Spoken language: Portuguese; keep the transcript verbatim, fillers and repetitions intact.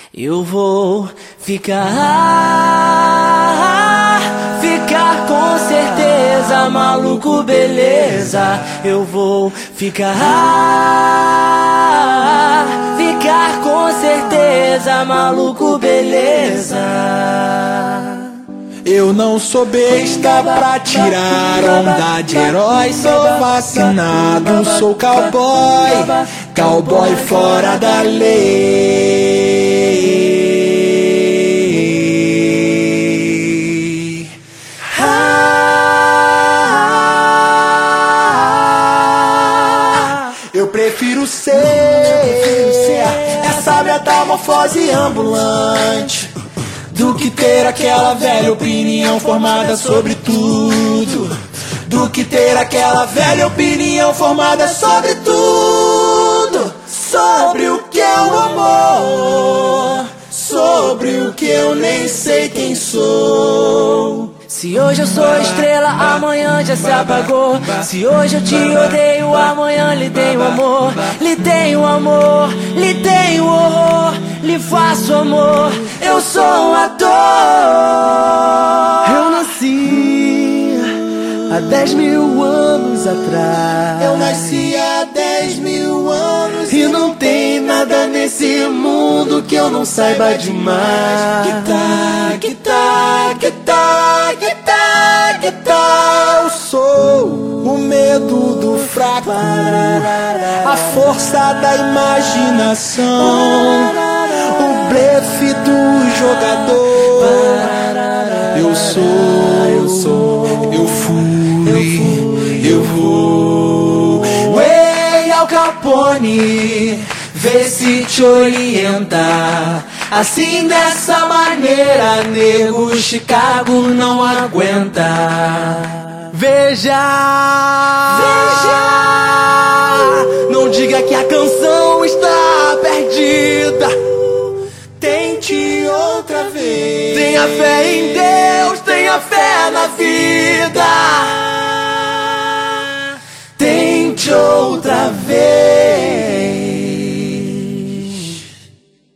Eu vou ficar, ficar com certeza, maluco, beleza. Eu vou ficar, ficar com certeza, maluco, beleza. Eu não sou besta pra tirar onda de herói. Sou vacinado, sou cowboy, cowboy fora da lei. Ah, eu prefiro ser essa metamorfose ambulante do que ter aquela velha opinião formada sobre tudo. Do que ter aquela velha opinião formada sobre tudo. Sobre o que é o amor, sobre o que eu nem sei quem sou. Se hoje eu sou estrela, amanhã já se apagou. Se hoje eu te odeio, amanhã lhe tenho amor. Lhe tenho amor, lhe tenho horror, lhe faço amor. Eu sou um ator. Eu nasci há dez mil anos atrás. Eu nasci há dez mil anos e não tem nada nesse mundo que eu não saiba demais. Que tá, que tá, que tá, que tá, que tá. Eu sou o medo do fraco, a força da imaginação, o blefe do jogador. Eu sou, eu sou, eu fui, eu vou. Ei, Al Capone, vê se te orienta. Assim dessa maneira, nego, Chicago não aguenta. Veja, veja, não diga que a canção está perdida. Tente outra vez. Tenha fé em Deus, tenha fé na vida.